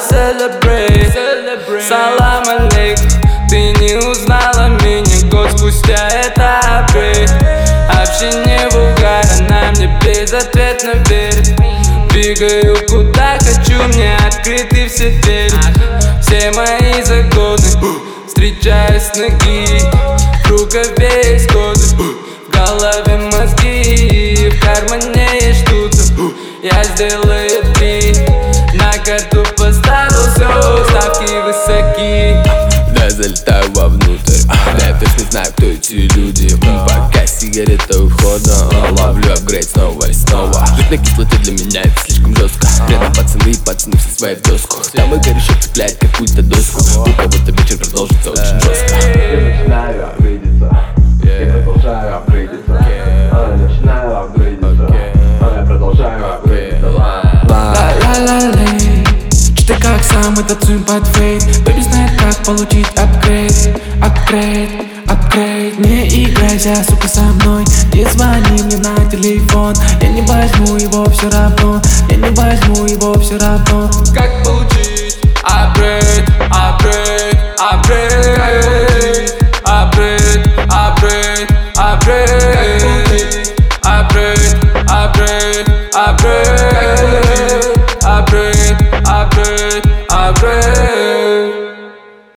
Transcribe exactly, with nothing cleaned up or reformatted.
celebrate, celebrate. Салам алейкум, ты не узнала меня год спустя, это апгрейд. Общение в угар, она мне безответно верит. Двигаю куда хочу, мне открыты все двери. Все мои загоны встречаюсь с ноги. В рукаве есть коды, в голове мозги, в кармане есть штуца. Я сделаю три, на карту поставил все, ставки высоки. Да, залетаю вовнутрь, да, я точно знаю, кто эти люди. Пока сигарета уходом, ловлю апгрейд снова и снова. Жить на кислоте для меня это слишком жестко. Рядом пацаны и пацаны все свои в доску. Там и корешок цепляет какую-то доску. У кого-то вечер продолжится очень жестко. Я начинаю апгрейдиться, я продолжаю апгрейдиться. Я начинаю апгрейдиться, я продолжаю апгрейдиться. Ла-ла-ла-лей, че ты как сам и танцуем под фейт. Кто не знает, как получить апгрейд, апгрейд, апгрейд. Не играйся, сука, со мной, не звони мне на телефон. Я не возьму его все равно, я не возьму его все равно. Как получить апгрейд, апгрейд?